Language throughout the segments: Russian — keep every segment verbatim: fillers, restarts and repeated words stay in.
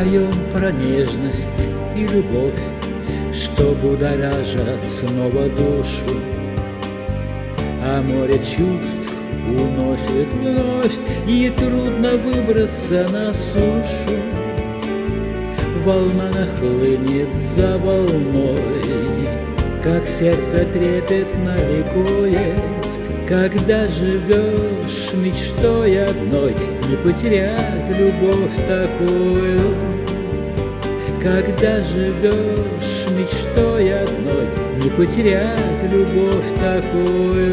Поем про нежность и любовь, что будоражат снова душу, а море чувств уносит вновь, и трудно выбраться на сушу. Волна нахлынет за волной, как сердце трепетно ликует. Когда живешь мечтой одной, не потерять любовь такую. Когда живешь мечтой одной, не потерять любовь такую.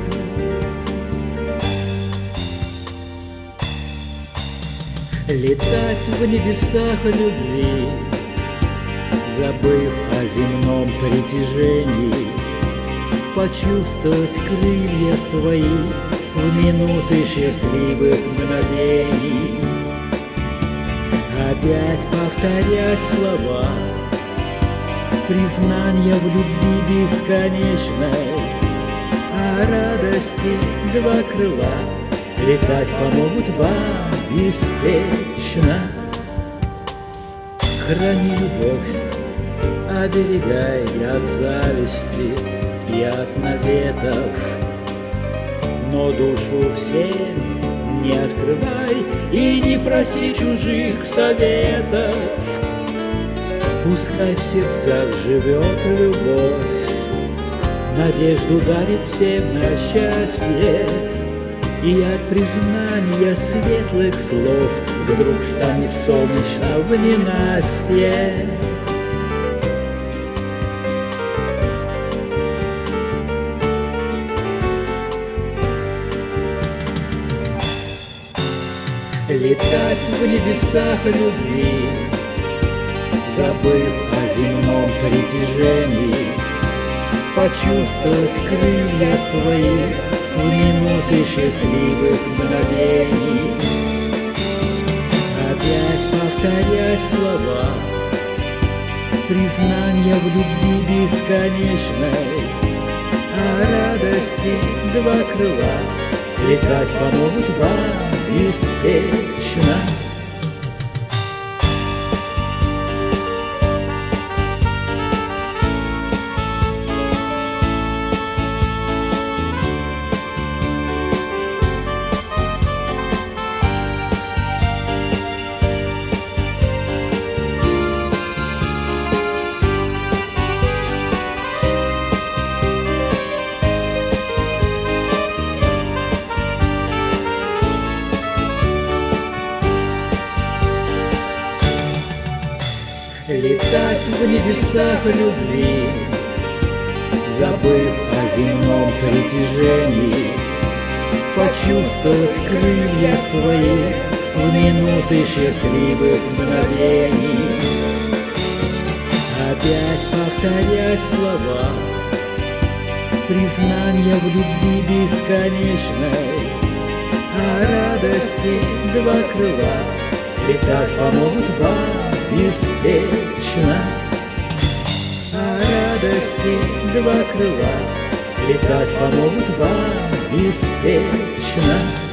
Летать в небесах любви, забыв о земном притяжении, почувствовать крылья свои в минуты счастливых мгновений. Опять повторять слова признания в любви бесконечной, а радости два крыла летать помогут вам беспечно. Храни любовь, оберегай от зависти и от наветов, но душу всем не открывай и не проси чужих советов. Пускай в сердцах живет любовь, надежду дарит всем на счастье, и от признания светлых слов вдруг станет солнечно в ненастье. Летать в небесах любви, забыв о земном притяжении, почувствовать крылья свои в минуты счастливых мгновений. Опять повторять слова признания в любви бесконечной, а радости два крыла летать помогут вам беспечно. Летать в небесах любви, забыв о земном притяжении, почувствовать крылья свои в минуты счастливых мгновений. Опять повторять слова признания в любви бесконечной, а радости два крыла летать помогут вам беспечно. А радости два крыла летать помогут вам беспечно.